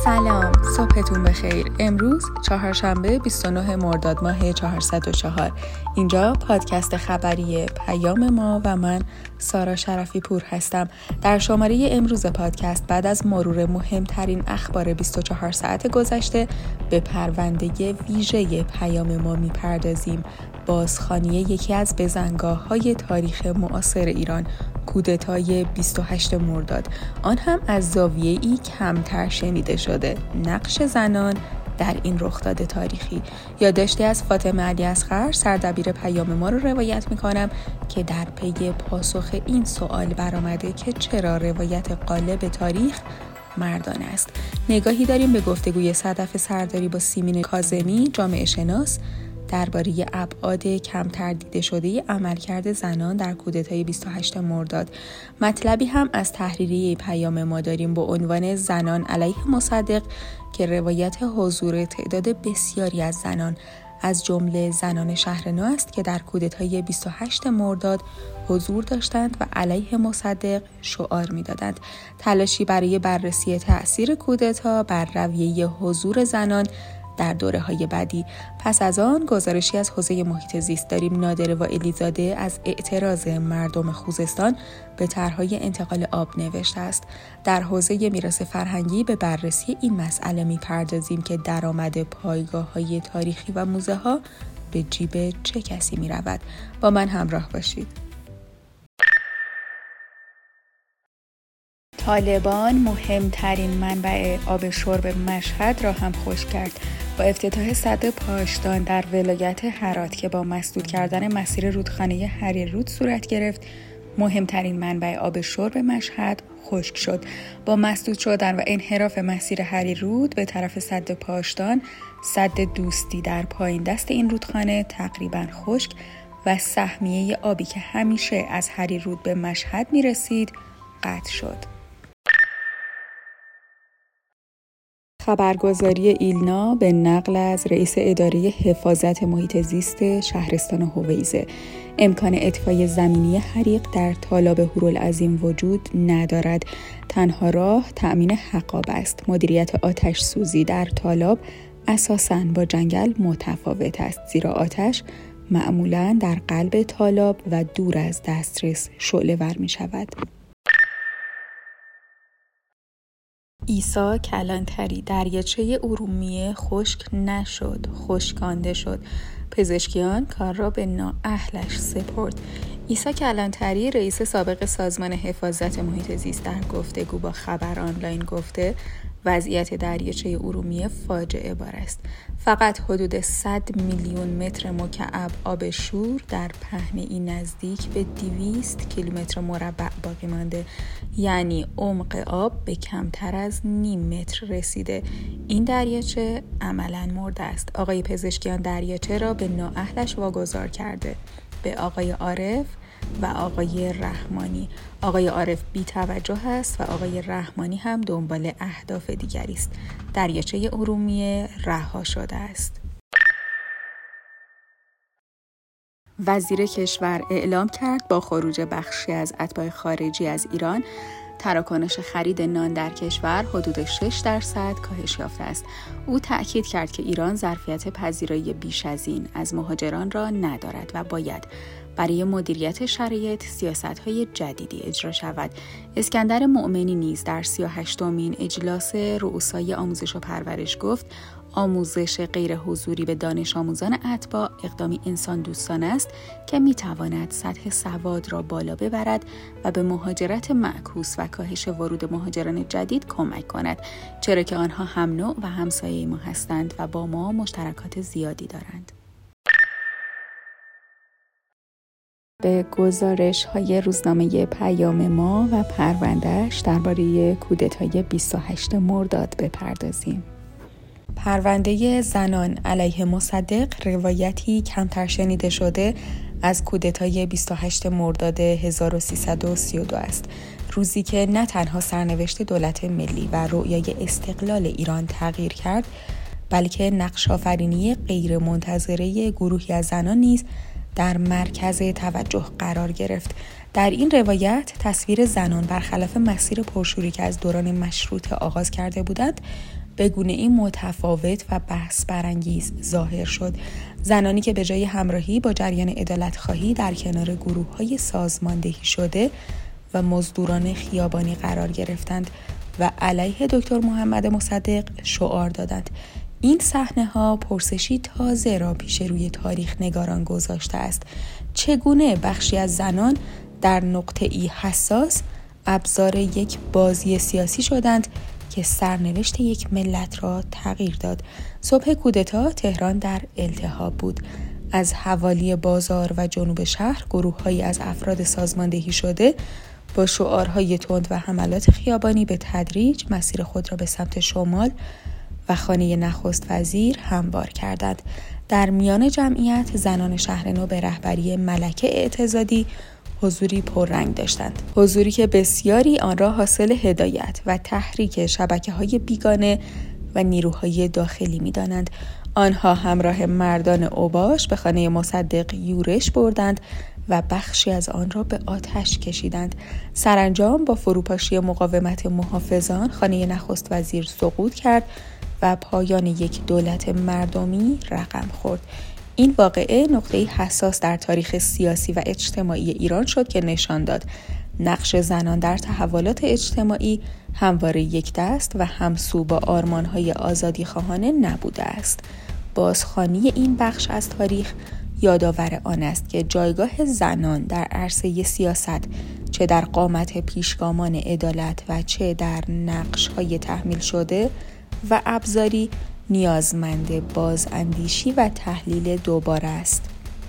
سلام، صبحتون بخیر. امروز چهارشنبه 29 مرداد ماه 404. اینجا پادکست خبری پیام ما و من سارا شرفی پور هستم. در شماره امروز پادکست بعد از مرور مهمترین اخبار 24 ساعت گذشته به پرونده ویژه پیام ما میپردازیم. بازخوانی یکی از بزنگاه‌های تاریخ معاصر ایران، کودتای 28 مرداد، آن هم از زاویه‌ای کمتر شنیده شده. نقش زنان در این رخداد تاریخی. یادداشتی از فاطمه علی اصغر، سردبیر پیام ما رو روایت می‌کنم که در پی پاسخ این سوال برآمده که چرا روایت غالب تاریخ مردانه است. نگاهی داریم به گفتگوی صدف سرداری با سیمین کاظمی، جامعه شناس، درباره ابعاد کمتر دیده شده عملکرد زنان در کودتای 28 مرداد. مطلبی هم از تحریریه پیام ما داریم با عنوان زنان علیه مصدق که روایت حضور تعداد بسیاری از زنان از جمله زنان شهر نو است که در کودتای 28 مرداد حضور داشتند و علیه مصدق شعار می‌دادند. تلاشی برای بررسی تأثیر کودتا بر رویه حضور زنان در دوره‌های بعدی. پس از آن گزارشی از حوزه محیط زیست داریم. نادره و الیزاده از اعتراض مردم خوزستان به طرح‌های انتقال آب نوشته است. در حوزه میراث فرهنگی به بررسی این مسئله می‌پردازیم که درآمد پایگاه‌های تاریخی و موزه‌ها به جیب چه کسی می‌رود. با من همراه باشید. طالبان مهمترین منبع آب شرب مشهد را هم خشک کرد. با افتتاح سد پاشدان در ولایت هرات که با مسدود کردن مسیر رودخانه هریرود صورت گرفت، مهمترین منبع آب شرب مشهد خشک شد. با مسدود شدن و انحراف مسیر هریرود به طرف سد پاشدان، سد دوستی در پایین دست این رودخانه تقریباً خشک و سهمیه آبی که همیشه از هریرود به مشهد می‌رسید قطع شد. خبرگزاری ایلنا به نقل از رئیس اداره حفاظت محیط زیست شهرستان هویزه امکان اطفای زمینی حریق در تالاب هورالعظیم وجود ندارد. تنها راه تأمین حقاب است. مدیریت آتش سوزی در تالاب اساساً با جنگل متفاوت است، زیرا آتش معمولاً در قلب تالاب و دور از دسترس شعله ور می شود. عیسی کلانتری: دریاچه ارومیه خشک نشد، خشکانده شد. پزشکیان کار را به نااهلش سپرد. عیسی کلانتری، رئیس سابق سازمان حفاظت محیط زیست، در گفتگو با خبر آنلاین گفته وضعیت دریاچه ارومیه فاجعه بار است. فقط حدود 100 میلیون متر مکعب آب شور در پهنه‌ای نزدیک به 200 کیلومتر مربع باقی مانده، یعنی عمق آب به کمتر از نیم متر رسیده. این دریاچه عملاً مرده است. آقای پزشکیان دریاچه را به نااهلش واگذار کرده، به آقای عارف و آقای رحمانی. آقای عارف بی توجه است و آقای رحمانی هم دنبال اهداف دیگری است. دریاچه ارومیه رها شده است. وزیر کشور اعلام کرد با خروج بخشی از اتباع خارجی از ایران، تراکنش خرید نان در کشور حدود 6% کاهش یافته است. او تأکید کرد که ایران ظرفیت پذیرایی بیش از این از مهاجران را ندارد و باید برای مدیریت شرایط سیاست‌های جدیدی اجرا شود. اسکندر مؤمنی نیز در 38مین اجلاس رؤسای آموزش و پرورش گفت آموزش غیر حضوری به دانش آموزان اتباع اقدامی انسان دوستانه است که میتواند سطح سواد را بالا ببرد و به مهاجرت معکوس و کاهش ورود مهاجران جدید کمک کند، چرا که آنها هم نوع و همسایه ما هستند و با ما مشترکات زیادی دارند. به گزارش‌های روزنامه پیام ما و پرونده‌اش درباره کودتای 28 مرداد بپردازیم. پرونده زنان علیه مصدق روایتی کمتر شنیده شده از کودتای 28 مرداد 1332 است. روزی که نه تنها سرنوشت دولت ملی و رؤیای استقلال ایران تغییر کرد، بلکه نقش آفرینی غیر منتظره گروهی از زنان نیز در مرکز توجه قرار گرفت. در این روایت تصویر زنان برخلاف مسیر پرشوری که از دوران مشروطه آغاز کرده بودند، به گونه‌ای متفاوت و بحث برانگیز ظاهر شد. زنانی که به جای همراهی با جریان عدالت‌خواهی در کنار گروه‌های سازماندهی شده و مزدوران خیابانی قرار گرفتند و علیه دکتر محمد مصدق شعار دادند. این صحنه‌ها پرسشی تازه را پیش روی تاریخ نگاران گذاشته است. چگونه بخشی از زنان در نقطه‌ای حساس ابزار یک بازی سیاسی شدند که سرنوشت یک ملت را تغییر داد. صبح کودتا تهران در التهاب بود. از حوالی بازار و جنوب شهر گروه‌هایی از افراد سازماندهی شده با شعارهای تند و حملات خیابانی به تدریج مسیر خود را به سمت شمال و خانه نخست وزیر هموار کردند. در میان جمعیت زنان شهرنو به رهبری ملکه اعتزادی حضوری پررنگ داشتند. حضوری که بسیاری آن را حاصل هدایت و تحریک شبکه‌های بیگانه و نیروهای داخلی می‌دانند. آنها همراه مردان اوباش به خانه مصدق یورش بردند و بخشی از آن را به آتش کشیدند. سرانجام با فروپاشی مقاومت محافظان خانه نخست وزیر سقوط کرد و پایان یک دولت مردمی رقم خورد. این واقعه نقطه‌ای حساس در تاریخ سیاسی و اجتماعی ایران شد که نشان داد نقش زنان در تحولات اجتماعی همواره یک دست و همسو با آرمان‌های آزادی‌خواهانه نبوده است. بازخوانی این بخش از تاریخ یادآور آن است که جایگاه زنان در عرصه سیاست، چه در قامت پیشگامان عدالت و چه در نقش‌های تحمیل شده و ابزاری، نیازمند بازاندیشی و تحلیل دوباره است.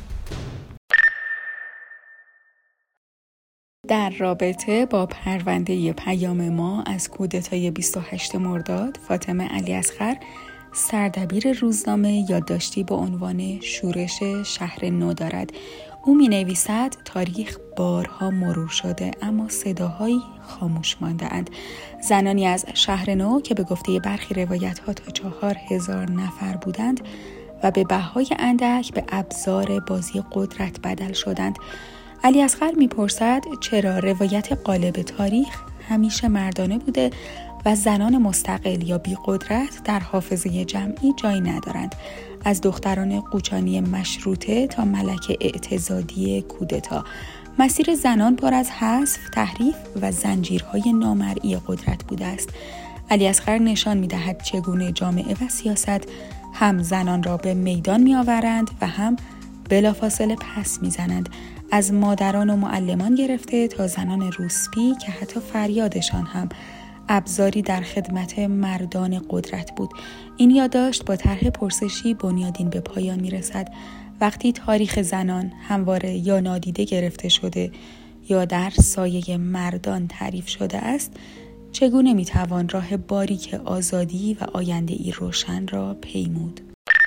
در رابطه با پرونده پیام ما از کودتای 28 مرداد، فاطمه علیاصغر، سردبیر روزنامه، یادداشتی با عنوان شورش شهر نو دارد. او می‌نویسد تاریخ بارها مرور شده اما صداهایی خاموش مانده‌اند. زنانی از شهر نو که به گفته برخی روایت‌ها تا 4000 نفر بودند و به بهای اندک به ابزار بازی قدرت بدل شدند. علیاصغر می‌پرسد چرا روایت غالب تاریخ همیشه مردانه بوده و زنان مستقل یا بی قدرت در حافظه جمعی جای ندارند، از دختران قوچانی مشروطه تا ملکه اعتزادی کودتا. مسیر زنان پر از حذف، تحریف و زنجیرهای نامرئی قدرت بوده است. علیاصغر نشان می‌دهد چگونه جامعه و سیاست هم زنان را به میدان می‌آورند و هم بلافاصله پس می‌زنند، از مادران و معلمان گرفته تا زنان روسپی که حتی فریادشان هم ابزاری در خدمت مردان قدرت بود. این یادداشت با طرح پرسشی بنیادین به پایان میرسد. وقتی تاریخ زنان همواره یا نادیده گرفته شده یا در سایه مردان تعریف شده است، چگونه میتوان راه باریک آزادی و آینده‌ای روشن را پیمود؟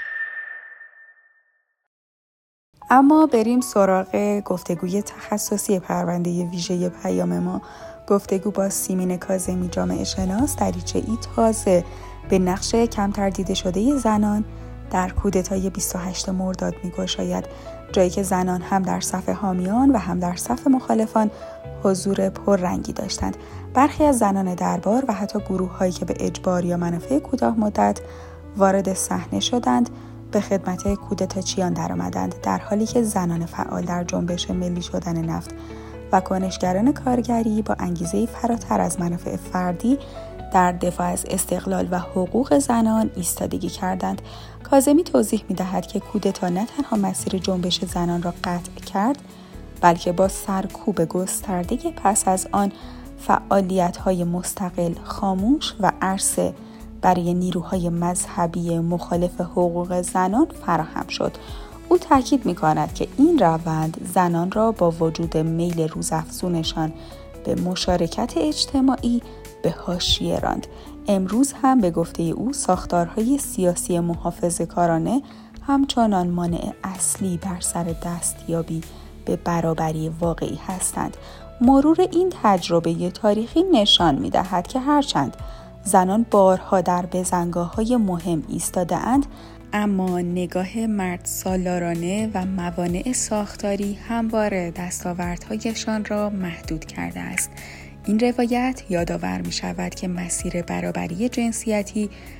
اما بریم سراغ گفتگوی تخصصی پرونده ویژه پیام ما. گفتگو با سیمین کاظمی، جامعه شناس، دریچه‌ای تازه به نقش کمتر دیده شده زنان در کودتای 28 مرداد می‌گشاید، جایی که زنان هم در صف حامیان و هم در صف مخالفان حضور پررنگی داشتند. برخی از زنان دربار و حتی گروه‌هایی که به اجبار یا منافع کوتاه مدت وارد صحنه شدند به خدمت کودتاچیان درآمدند، در حالی که زنان فعال در جنبش ملی شدن نفت و کنشگران کارگری با انگیزه فراتر از منافع فردی در دفاع از استقلال و حقوق زنان ایستادگی کردند. کاظمی توضیح می‌دهد که کودتا نه تنها مسیر جنبش زنان را قطع کرد، بلکه با سرکوب گسترده پس از آن فعالیت‌های مستقل خاموش و عرصه برای نیروهای مذهبی مخالف حقوق زنان فراهم شد. او تاکید می‌کند که این روند زنان را با وجود میل روزافزونشان به مشارکت اجتماعی به حاشیه راند. امروز هم به گفته او ساختارهای سیاسی محافظه‌کارانه همچنان مانع اصلی بر سر دستیابی به برابری واقعی هستند. مرور این تجربه تاریخی نشان می‌دهد که هرچند زنان بارها در بزنگاه‌های مهم ایستاده‌اند، اما نگاه مرد سالارانه و موانع ساختاری همواره دستاوردهایشان را محدود کرده است. این روایت یادآور می شود که مسیر برابری جنسیتی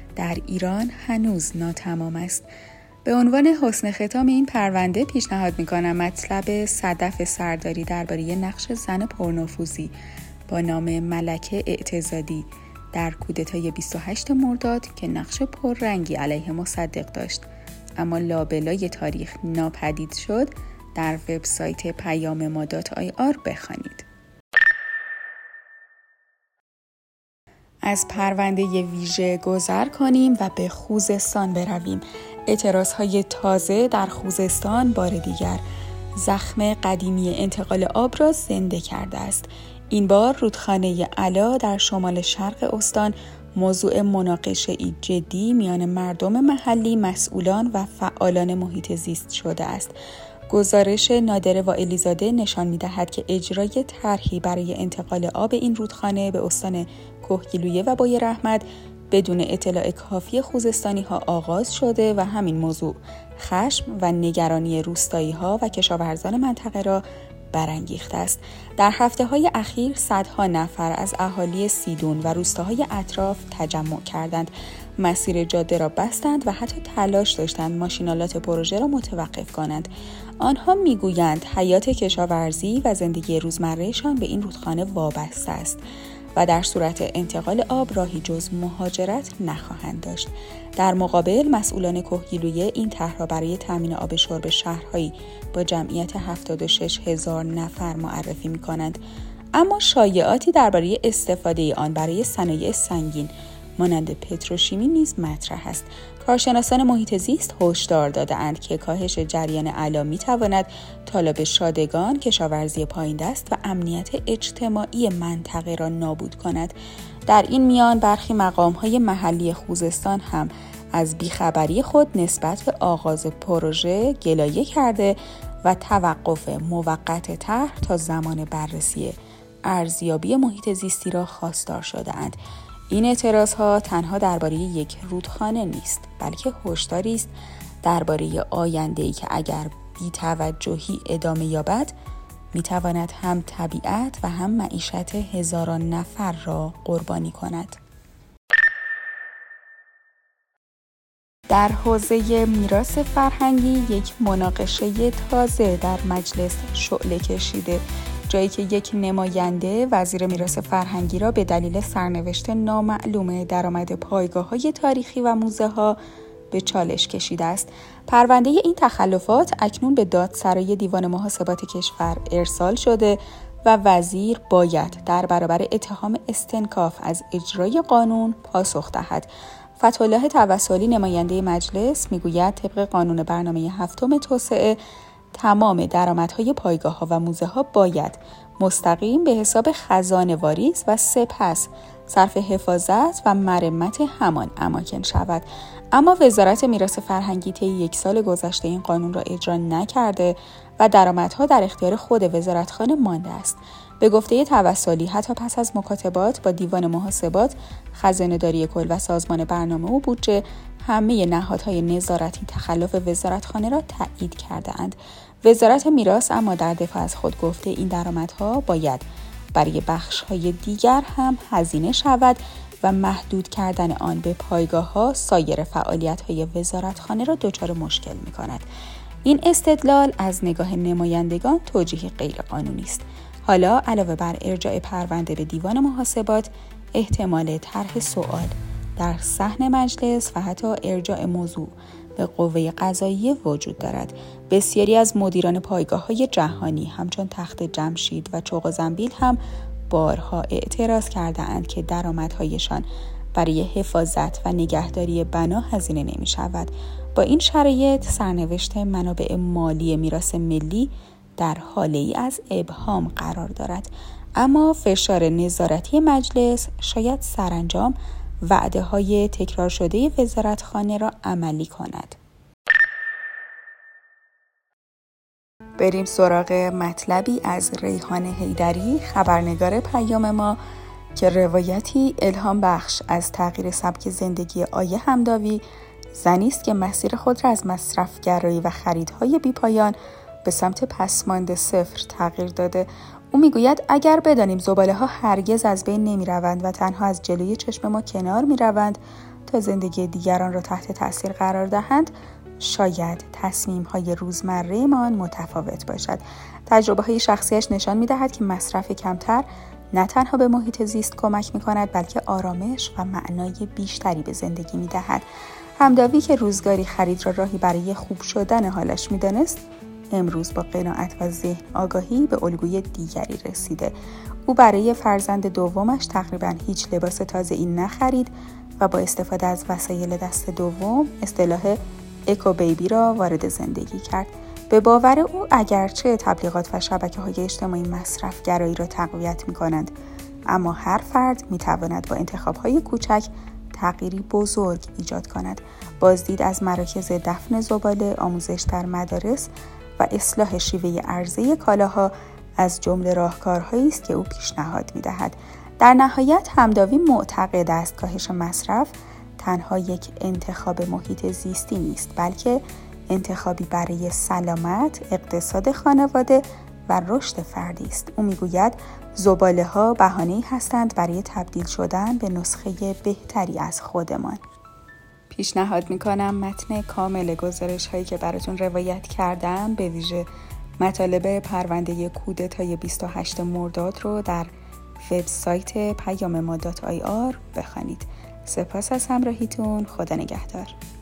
در ایران هنوز ناتمام است. به عنوان حسن ختام این پرونده پیشنهاد می‌کنم مطلب صدف سرداری درباره نقش زن پرنفوذی با نام ملکه اعتزادی در کودتای 28 مرداد که نقش پررنگی علیه مصدق داشت اما لابلای تاریخ ناپدید شد در وبسایت پیام‌ما.ir بخوانید. از پرونده ویژه گذر کنیم و به خوزستان برویم. اعتراضهای تازه در خوزستان بار دیگر زخم قدیمی انتقال آب را زنده کرده است. این بار رودخانه علا در شمال شرق استان موضوع مناقشه‌ای جدی میان مردم محلی، مسئولان و فعالان محیط زیست شده است. گزارش نادر وائلی‌زاده نشان می‌دهد که اجرای طرحی برای انتقال آب این رودخانه به استان کهگیلویه و بویراحمد بدون اطلاع کافی خوزستانی‌ها آغاز شده و همین موضوع خشم و نگرانی روستایی‌ها و کشاورزان منطقه را برانگیخته است. در هفته‌های اخیر صدها نفر از اهالی سیدون و روستاهای اطراف تجمع کردند، مسیر جاده را بستند و حتی تلاش داشتند ماشینالات پروژه را متوقف کنند. آنها میگویند حیات کشاورزی و زندگی روزمرهشان به این رودخانه وابسته است و در صورت انتقال آب راهی جز مهاجرت نخواهند داشت. در مقابل مسئولان کهگیلویه این طرح را برای تامین آب شرب شهرهایی با جمعیت 76,000 نفر معرفی می‌کنند، اما شایعاتی درباره استفاده آن برای صنایع سنگین مانند پتروشیمی نیز مطرح است. کارشناسان محیط زیست هشدار داده‌اند که کاهش جریان علا می‌تواند طالب شادگان، کشاورزی پایین‌دست و امنیت اجتماعی منطقه را نابود کند. در این میان برخی مقام‌های محلی خوزستان هم از بیخبری خود نسبت به آغاز پروژه گلایه کرده و توقف موقت طرح تا زمان بررسی ارزیابی محیط زیستی را خواستار شده‌اند. این اعتراضها تنها درباره یک رودخانه نیست، بلکه هشداری است درباره آینده‌ای که اگر بی‌توجهی ادامه یابد می‌تواند هم طبیعت و هم معیشت هزاران نفر را قربانی کند. در حوزه میراث فرهنگی یک مناقشه تازه در مجلس شعله کشیده، جایی که یک نماینده وزیر میراث فرهنگی را به دلیل سرنوشت نامعلوم درآمد پایگاه‌های تاریخی و موزه‌ها به چالش کشیده است. پرونده این تخلفات اکنون به دادسرای دیوان محاسبات کشور ارسال شده و وزیر باید در برابر اتهام استنکاف از اجرای قانون پاسخ دهد. فتح‌الله توسلی نماینده مجلس میگوید طبق قانون برنامه هفتم توسعه تمام درآمدهای پایگاه‌ها و موزه‌ها باید مستقیم به حساب خزانه واریز و سپس صرف حفاظت و مرمت همان اماکن شود. اما وزارت میراث فرهنگی طی 1 سال گذشته این قانون را اجرا نکرده و درآمدها در اختیار خود وزارتخانه مانده است. به گفته توسلی حتی پس از مکاتبات با دیوان محاسبات، خزانه‌داری کل و سازمان برنامه و بودجه، همه نهادهای نظارتی تخلف وزارتخانه را تایید کرده‌اند. وزارت میراث اما در دفاع از خود گفته این درآمدها باید برای بخش‌های دیگر هم هزینه شود و محدود کردن آن به پایگاه‌ها سایر فعالیت‌های وزارتخانه را دچار مشکل می‌کند. این استدلال از نگاه نمایندگان توجیه غیرقانونی است. حالا علاوه بر ارجاع پرونده به دیوان محاسبات، احتمال طرح سؤال در صحن مجلس و حتی ارجاع موضوع به قوه قضاییه وجود دارد. بسیاری از مدیران پایگاه‌های جهانی همچون تخت جمشید و چوق و زنبیل هم بارها اعتراض کرده‌اند که درآمدهایشان برای حفاظت و نگهداری بنا هزینه نمی‌شود. با این شرایط سرنوشت منابع مالی میراث ملی در حاله‌ای از ابهام قرار دارد، اما فشار نظارتی مجلس شاید سرانجام وعده‌های تکرار شده وزارتخانه را عملی کند. بریم سراغ مطلبی از ریحان حیدری، خبرنگار پیام ما، که روایتی الهام بخش از تغییر سبک زندگی آیه همداوی، زنی است که مسیر خود را از مصرفگرایی و خریدهای بی‌پایان به سمت پسماند صفر تغییر داده. او میگوید اگر بدانیم زباله‌ها هرگز از بین نمی‌روند و تنها از جلوی چشم ما کنار می‌روند تا زندگی دیگران را تحت تاثیر قرار دهند، شاید تصمیم‌های روزمره‌مان متفاوت باشد. تجربه‌های شخصیش نشان می‌دهد که مصرف کمتر نه تنها به محیط زیست کمک می‌کند، بلکه آرامش و معنای بیشتری به زندگی می‌دهد. همداوی که روزگاری خرید را راهی برای خوب شدن حالش می‌دانست، امروز با قناعت و ذهن آگاهی به الگوی دیگری رسیده. او برای فرزند دومش تقریباً هیچ لباس تازه‌ای نخرید و با استفاده از وسایل دست دوم اصطلاح اکو بیبی را وارد زندگی کرد. به باور او اگرچه تبلیغات و شبکه‌های اجتماعی مصرف گرایی را تقویت می‌کنند، اما هر فرد می‌تواند با انتخاب‌های کوچک تغییری بزرگ ایجاد کند. بازدید از مراکز دفن زباله، آموزش در مدارس و اصلاح شیوه عرضه کالاها از جمله راهکارهایی است که او پیشنهاد می‌دهد. در نهایت همداوی معتقد است کاهش مصرف تنها یک انتخاب محیط زیستی نیست، بلکه انتخابی برای سلامت، اقتصاد خانواده و رشد فردی است. او میگوید زباله‌ها بهانه‌ای هستند برای تبدیل شدن به نسخه بهتری از خودمان. پیشنهاد میکنم متن کامل گزارش‌هایی که براتون روایت کردم، به ویژه مطالب پرونده کودتای 28 مرداد رو در وبسایت پیام‌ما.ir بخوانید. سپاس از همراهیتون. خدا نگهدار.